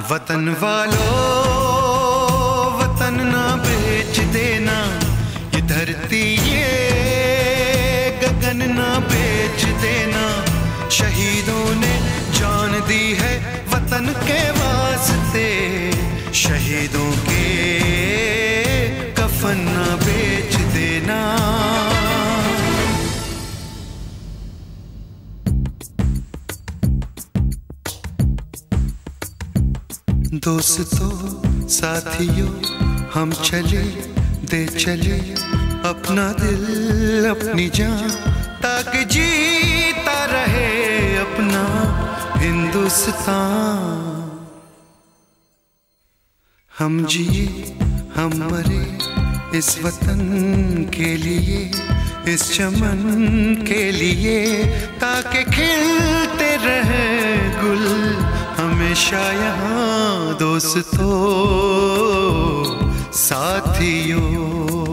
वतन वालों वतन ना बेच देना, ये धरती ये गगन ना बेच देना। शहीदों ने जान दी है वतन के वास्ते, शहीदों के कफन ना बेच देना। दोस्तों साथियों हम चले दे चले अपना दिल अपनी जान, ताकि जीता रहे अपना हिंदुस्तान। हम जिए हम मरे इस वतन के लिए, इस चमन के लिए, ताकि खिलते रहे गुल हमेशा यहाँ। दोस्तों साथियों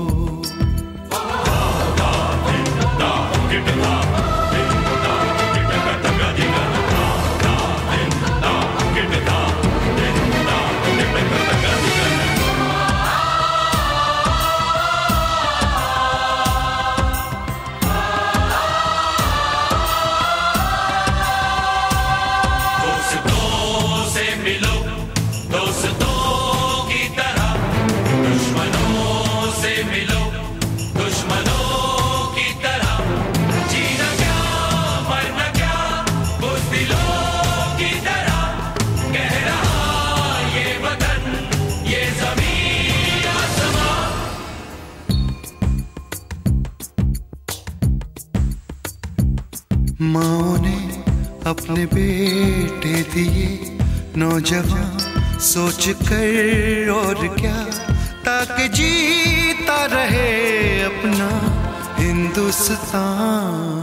माँ ने अपने बेटे दिए नौजवान सोच कर और क्या, ताकि जीता रहे अपना हिंदुस्तान।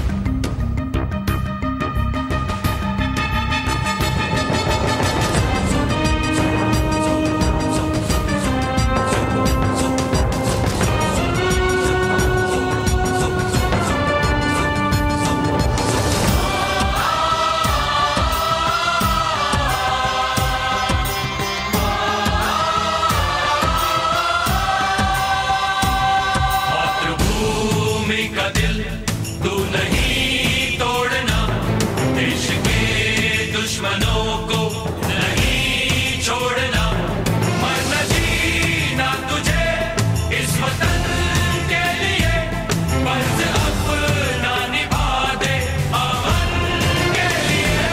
का दिल तू नहीं तोड़ना, देश के दुश्मनों को नहीं छोड़ना। मरना जीना तुझे इस वतन के लिए, फर्ज अपना निभा दे अमन के लिए।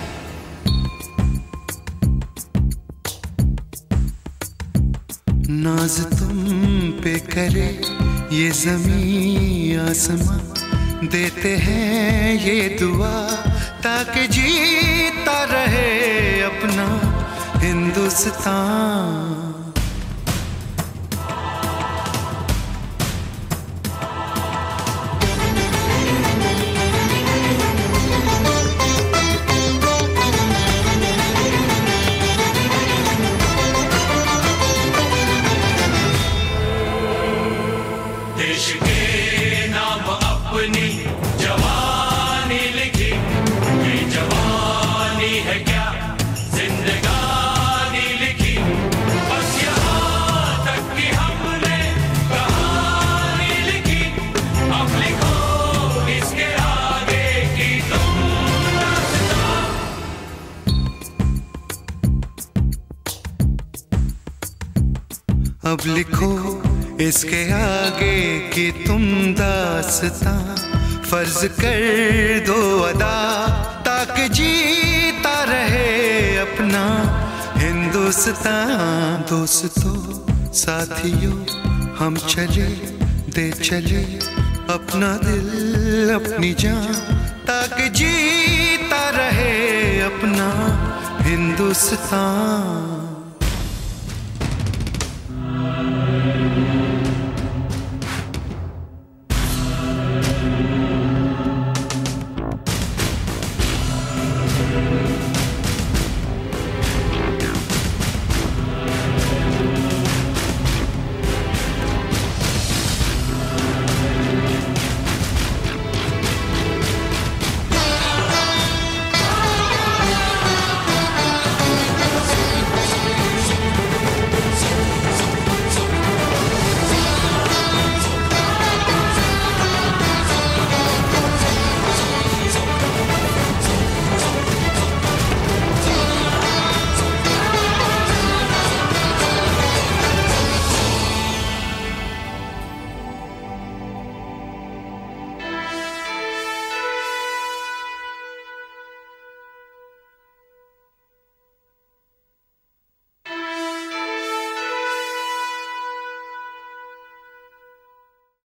नाज तुम पे करे ये ज़मीं आसमां, देते हैं ये दुआ ताकि जीता रहे अपना हिंदुस्तान। देश के नाम अपनी जवानी लिखी, ये जवानी है क्या जिंदगानी लिखी। बस यहाँ तक कि हमने कहानी लिखी, अब लिखो इसके आगे की तुम दास्तां। अब लिखो इसके आगे की तुम दास्तां, फर्ज कर दो अदा ताकि जीता रहे अपना हिंदुस्तान। दोस्तों साथियों हम चले दे चले अपना दिल अपनी जान, ताकि जीता रहे अपना हिंदुस्तान।